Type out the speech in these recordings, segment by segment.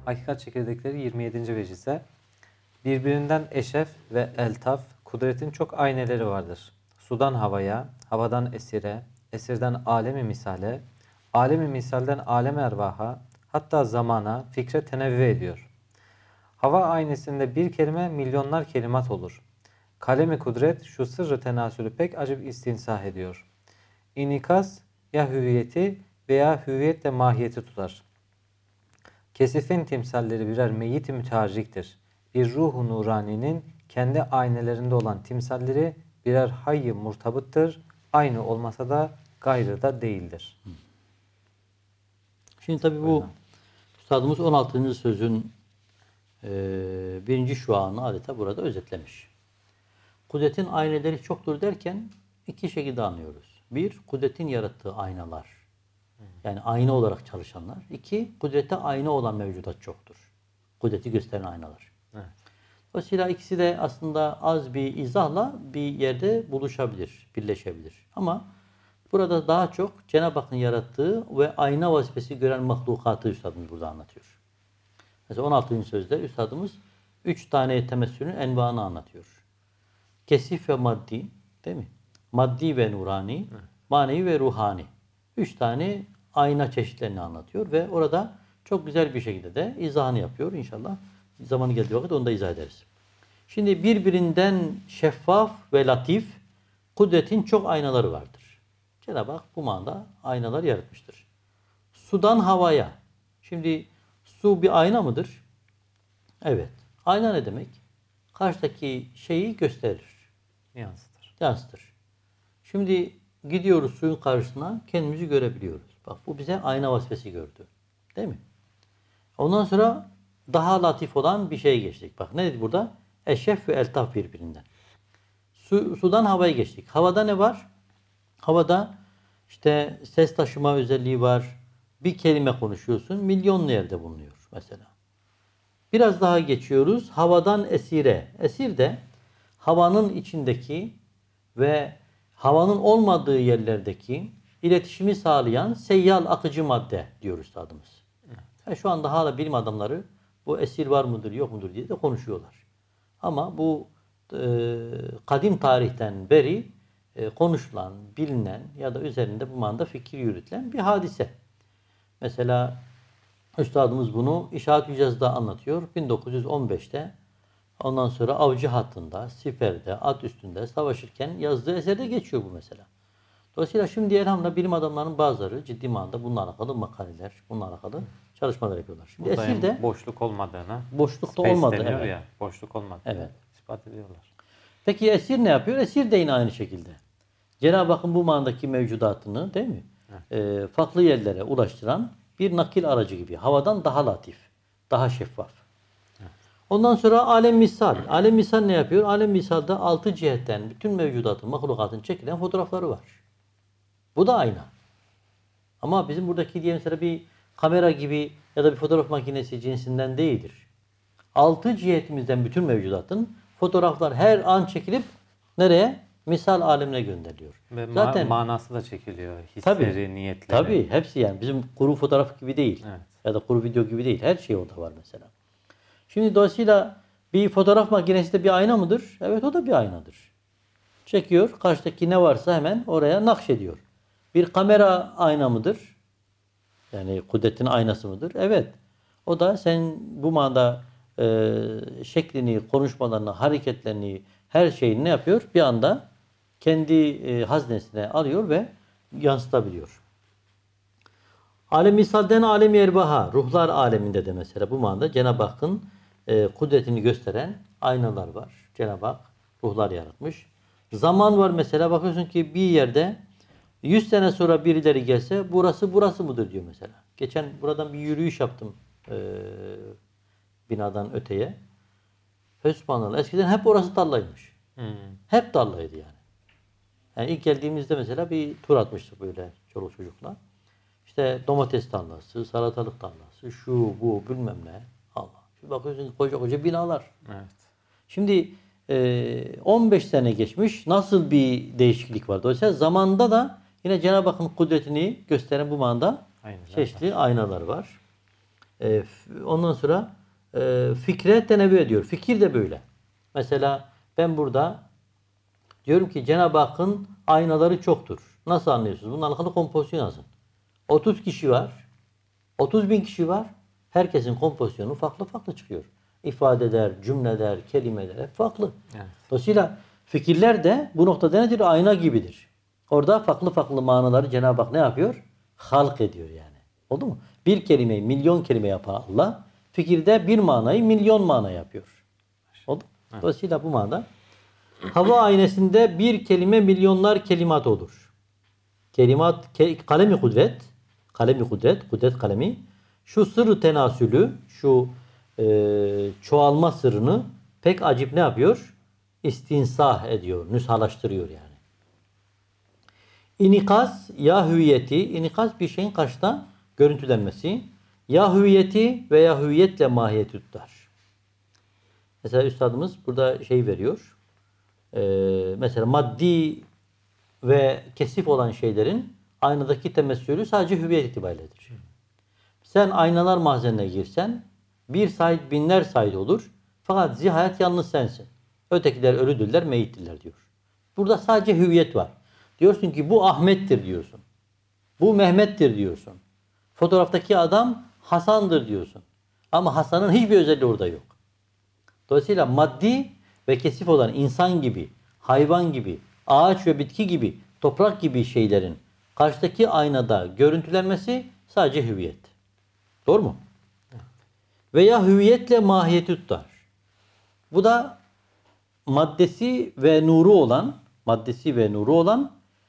Hakikat çekirdekleri 27. vecize. Birbirinden eşef ve eltaf, kudretin çok ayneleri vardır. Sudan havaya, havadan esire, esirden alemi misale, alemi misalden alem ervaha, hatta zamana, fikre tenevvü ediyor. Hava aynesinde bir kelime milyonlar kelimat olur. Kalemi kudret şu sırrı tenasülü pek acip istinsah ediyor. İnikas ya hüviyeti veya hüviyetle mahiyeti tutar. Kesifin timsalleri birer meyyit-i müteharriktir. Bir ruh-u nuraninin kendi aynelerinde olan timsalleri birer hayy-i murtabıttır. Aynı olmasa da gayrı da değildir. Şimdi tabi bu Üstadımız 16. sözün birinci şuağını adeta burada özetlemiş. Kudretin ayneleri çoktur derken iki şekilde anlıyoruz. Bir, kudretin yarattığı aynalar. Yani ayna olarak çalışanlar. İki, kudrete ayna olan mevcudat çoktur. Kudreti gösteren aynalar. Evet. Dolayısıyla ikisi de aslında az bir izahla bir yerde buluşabilir, birleşebilir. Ama burada daha çok Cenab-ı Hakk'ın yarattığı ve ayna vazifesi gören mahlukatı Üstadımız burada anlatıyor. Mesela 16. sözde Üstadımız 3 tane temessülün envanı anlatıyor. Kesif ve maddi, değil mi? Maddi ve nurani, manevi ve ruhani. 3 tane ayna çeşitlerini anlatıyor ve orada çok güzel bir şekilde de izahını yapıyor. İnşallah zamanı geldiği vakit onu da izah ederiz. Şimdi birbirinden şeffaf ve latif kudretin çok aynaları vardır. Cenab-ı Hak bu manada aynalar yaratmıştır. Sudan havaya. Şimdi su bir ayna mıdır? Evet. Ayna ne demek? Karşıdaki şeyi gösterir. Yansıtır. Şimdi gidiyoruz suyun karşısına, kendimizi görebiliyoruz. Bak bu bize ayna vazifesi gördü. Değil mi? Ondan sonra daha latif olan bir şeye geçtik. Bak ne dedi burada? Eşref ve eltaf birbirinden. Sudan havaya geçtik. Havada ne var? Havada işte ses taşıma özelliği var. Bir kelime konuşuyorsun, milyonlu yerde bulunuyor mesela. Biraz daha geçiyoruz. Havadan esire. Esir de havanın içindeki ve havanın olmadığı yerlerdeki iletişimi sağlayan seyyal akıcı madde diyor üstadımız. Yani şu anda hala bilim adamları bu esir var mıdır yok mudur diye de konuşuyorlar. Ama bu kadim tarihten beri konuşulan, bilinen ya da üzerinde bu manada fikir yürütülen bir hadise. Mesela üstadımız bunu İşaret-ü Hicaz'da anlatıyor. 1915'te ondan sonra avcı hattında, siperde, at üstünde savaşırken yazdığı eserde geçiyor bu mesela. Dolayısıyla şimdi elhamdülillah bilim adamlarının bazıları ciddi manada bununla alakalı makaleler, bununla alakalı çalışmalar yapıyorlar. Şimdi Burada esirde boşluk olmadığını, boşlukta olmadı. Evet. Ya, boşluk olmadığını Evet. ispat ediyorlar. Peki esir ne yapıyor? Esir de yine aynı şekilde. Cenab-ı Hakk'ın bu manadaki mevcudatını değil mi? Evet. Farklı yerlere ulaştıran bir nakil aracı gibi. Havadan daha latif, daha şeffaf. Evet. Ondan sonra alem misal. Alem misal ne yapıyor? Alem misalde 6 cihetten bütün mevcudatın, mahlukatın çekilen fotoğrafları var. Bu da ayna. Ama bizim buradaki diye mesela bir kamera gibi ya da bir fotoğraf makinesi cinsinden değildir. 6 cihetimizden bütün mevcudatın fotoğraflar her an çekilip nereye? Misal alemine gönderiliyor. Ve zaten manası da çekiliyor. Hisleri, niyetleri. Tabii hepsi yani bizim kuru fotoğraf gibi değil. Evet. Ya da kuru video gibi değil. Her şey orada var mesela. Şimdi dolayısıyla bir fotoğraf makinesi de bir ayna mıdır? Evet o da bir aynadır. Çekiyor. Karşıdaki ne varsa hemen oraya nakşediyor. Bir kamera ayna mıdır? Yani kudretin aynası mıdır? Evet. O da sen bu manada şeklini, konuşmalarını, hareketlerini, her şeyini ne yapıyor? Bir anda kendi haznesine alıyor ve yansıtabiliyor. Alem misalden alem erbaha, ruhlar aleminde de mesela bu manada Cenab-ı Hakk'ın kudretini gösteren aynalar var. Cenab-ı Hak ruhlar yaratmış. Zaman var mesela bakıyorsun ki bir yerde 100 sene sonra birileri gelse burası mıdır diyor mesela. Geçen buradan bir yürüyüş yaptım binadan öteye. Sübhanallah. Eskiden hep orası tarlaymış. Hep tarlaydı yani. Yani ilk geldiğimizde mesela bir tur atmıştık böyle çoluk çocukla. İşte domates tarlası, salatalık tarlası, şu bu bilmem ne. Allah. Şimdi bakıyorsun koca koca binalar. Evet. Şimdi 15 sene geçmiş. Nasıl bir değişiklik var? Dolayısıyla zamanda da yine Cenab-ı Hakk'ın kudretini gösteren bu manada çeşitli aynalar var. Ondan sonra fikre tenevvü ediyor. Fikir de böyle. Mesela ben burada diyorum ki Cenab-ı Hakk'ın aynaları çoktur. Nasıl anlıyorsunuz? Bununla alakalı kompozisyon yazın. 30 kişi var. 30 bin kişi var. Herkesin kompozisyonu farklı farklı çıkıyor. İfadeler, cümleler, kelimeler hep farklı. Evet. Dolayısıyla fikirler de bu noktada nedir? Ayna gibidir. Orada farklı farklı manaları Cenab-ı Hak ne yapıyor? Halk ediyor yani. Oldu mu? Bir kelimeyi milyon kelime yapar Allah. Fikirde bir manayı milyon mana yapıyor. Oldu mu? Evet. Dolayısıyla bu manada hava aynesinde bir kelime milyonlar kelimat olur. Kelimat, kalemi kudret, kalemi kudret, kudret kalemi, şu sırrı tenasülü, şu çoğalma sırrını pek acip ne yapıyor? İstinsah ediyor, nüshalaştırıyor yani. İnikaz ya hüviyeti, inikaz bir şeyin karşıda görüntülenmesi, ya hüviyeti veya hüviyetle mahiyeti tutar. Mesela üstadımız burada şey veriyor. Mesela maddi ve kesif olan şeylerin aynadaki temessülü sadece hüviyet itibariyledir. Sen aynalar mahzenine girsen bir sayit binler sayit olur. Fakat zihayet yalnız sensin. Ötekiler ölüdürler, meyittirler diyor. Burada sadece hüviyet var. Diyorsun ki bu Ahmet'tir diyorsun. Bu Mehmet'tir diyorsun. Fotoğraftaki adam Hasan'dır diyorsun. Ama Hasan'ın hiçbir özelliği orada yok. Dolayısıyla maddi ve kesif olan insan gibi, hayvan gibi, ağaç ve bitki gibi, toprak gibi şeylerin karşıdaki aynada görüntülenmesi sadece hüviyet. Doğru mu? Veya hüviyetle mahiyeti tutar. Bu da maddesi ve nuru olan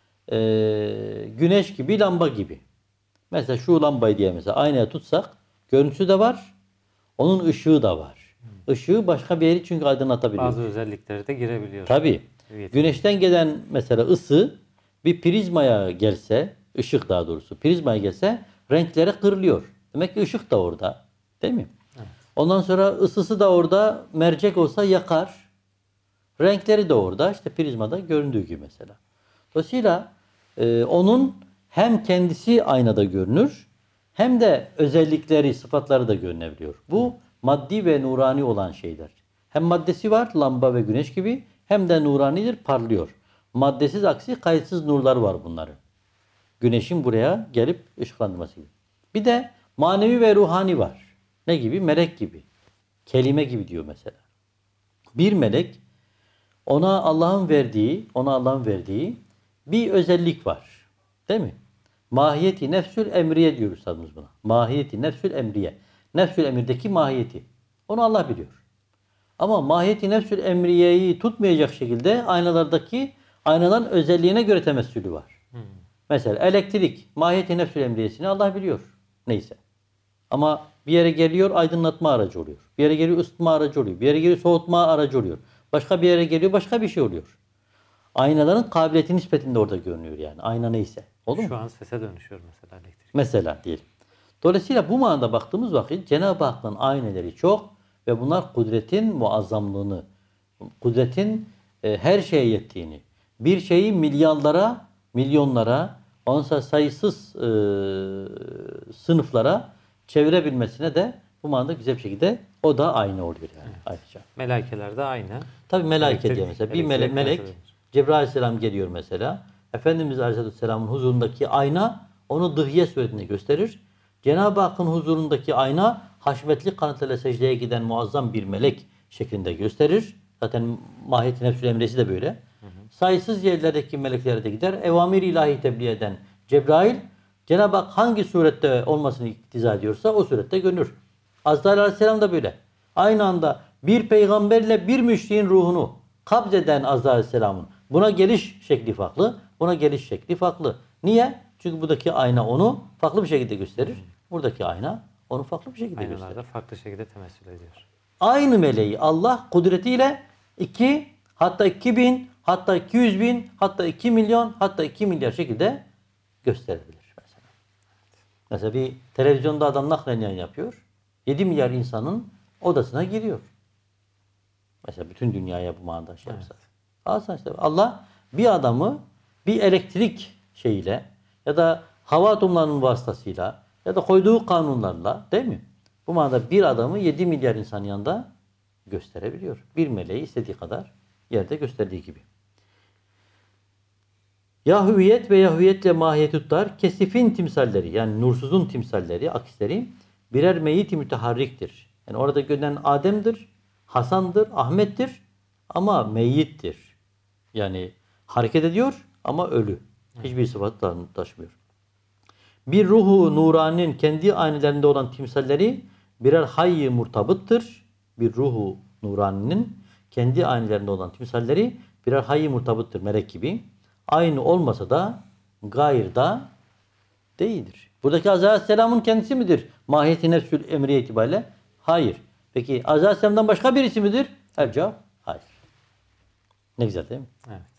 güneş gibi, lamba gibi. Mesela şu lambayı diye mesela aynaya tutsak görüntüsü de var, onun ışığı da var. Işığı başka bir yeri çünkü aydınlatabiliyor. Bazı özellikleri de girebiliyor. Tabii. Güneşten gelen mesela ısı bir prizmaya gelse, ışık daha doğrusu prizmaya gelse renkleri kırılıyor. Demek ki ışık da orada. Değil mi? Evet. Ondan sonra ısısı da orada, mercek olsa yakar. Renkleri de orada. İşte prizmada göründüğü gibi mesela. Dolayısıyla onun hem kendisi aynada görünür hem de özellikleri, sıfatları da görünebiliyor. Bu maddi ve nurani olan şeyler. Hem maddesi var, lamba ve güneş gibi, hem de nuranidir, parlıyor. Maddesiz aksi kayıtsız nurlar var bunların. Güneşin buraya gelip ışıklandırması gibi. Bir de manevi ve ruhani var. Ne gibi? Melek gibi. Kelime gibi diyor mesela. Bir melek ona Allah'ın verdiği bir özellik var. Değil mi? Mahiyeti nefsül emriye diyor üstadımız buna. Mahiyeti nefsül emriye. Nefsül emirdeki mahiyeti. Onu Allah biliyor. Ama mahiyeti nefsül emriyeyi tutmayacak şekilde aynaların özelliğine göre temessülü var. Mesela elektrik mahiyeti nefsül emriyesini Allah biliyor. Neyse. Ama bir yere geliyor aydınlatma aracı oluyor. Bir yere geliyor ısıtma aracı oluyor. Bir yere geliyor soğutma aracı oluyor. Başka bir yere geliyor başka bir şey oluyor. Aynaların kabiliyeti nispetinde orada görünüyor yani. Ayna neyse. Oldu mu? Şu an sese dönüşüyor mesela elektrik. Mesela diyelim. Dolayısıyla bu manada baktığımız vakit Cenab-ı Hakk'ın ayneleri çok ve bunlar kudretin muazzamlığını, kudretin her şeye yettiğini, bir şeyi milyonlara, onsa sayısız sınıflara çevirebilmesine de bu manada güzel bir şekilde o da aynı oluyor yani. Evet. Ayrıca. Melaikeler de aynı. Tabi melaike diye mesela bir melek Cebrail Aleyhisselam geliyor mesela. Efendimiz Aleyhisselam'ın huzurundaki ayna onu dıhye suretinde gösterir. Cenab-ı Hakk'ın huzurundaki ayna haşmetli kanatlarıyla secdeye giden muazzam bir melek şeklinde gösterir. Zaten mahiyeti nefsül emresi de böyle. Sayısız yerlerdeki meleklere de gider. Evamir-i ilahi tebliğ eden Cebrail Cenab-ı Hak hangi surette olmasını iktiza ediyorsa o surette görünür. Azrail Aleyhisselam da böyle. Aynı anda bir peygamberle bir müşriğin ruhunu kabzeden Azrail Aleyhisselam'ın buna geliş şekli farklı, buna geliş şekli farklı. Niye? Çünkü buradaki ayna onu farklı bir şekilde gösterir. Buradaki ayna onu farklı bir şekilde gösterir. Aynalarda farklı şekilde temessül ediyor. Aynı meleği Allah kudretiyle 2, hatta 2000, hatta 200 bin, hatta 2 milyon, hatta 2 milyar şekilde gösterebilir. Mesela bir televizyonda adam naklen yayın yapıyor. 7 milyar insanın odasına giriyor. Mesela bütün dünyaya bu manada şey yapsa. Aslında işte Allah bir adamı bir elektrik şeyiyle ya da hava atomlarının vasıtasıyla ya da koyduğu kanunlarla değil mi? Bu manada bir adamı 7 milyar insan yanında gösterebiliyor. Bir meleği istediği kadar yerde gösterdiği gibi. Ya hüviyet ve ya hüviyetle mahiyetutlar kesifin timsalleri yani nursuzun timsalleri, aksleri birer meyyit-i müteharriktir. Yani orada görünen Adem'dir, Hasan'dır, Ahmet'tir ama meyyittir. Yani hareket ediyor ama ölü. Hiçbir sıfat taşımıyor. Bir ruhu nuranın kendi aynelerinde olan timsalleri birer hayy-i murtabıttır. Bir ruhu nuraninin kendi aynelerinde olan timsalleri birer hayy-i murtabıttır melek gibi. Aynı olmasa da gayr da değildir. Buradaki Azrail Aleyhisselam'ın kendisi midir? Mahiyeti nefsül emriye itibariyle? Hayır. Peki Azrail Aleyhisselam'dan başka birisi midir? Her cevap hayır. Ne güzel değil mi? Evet.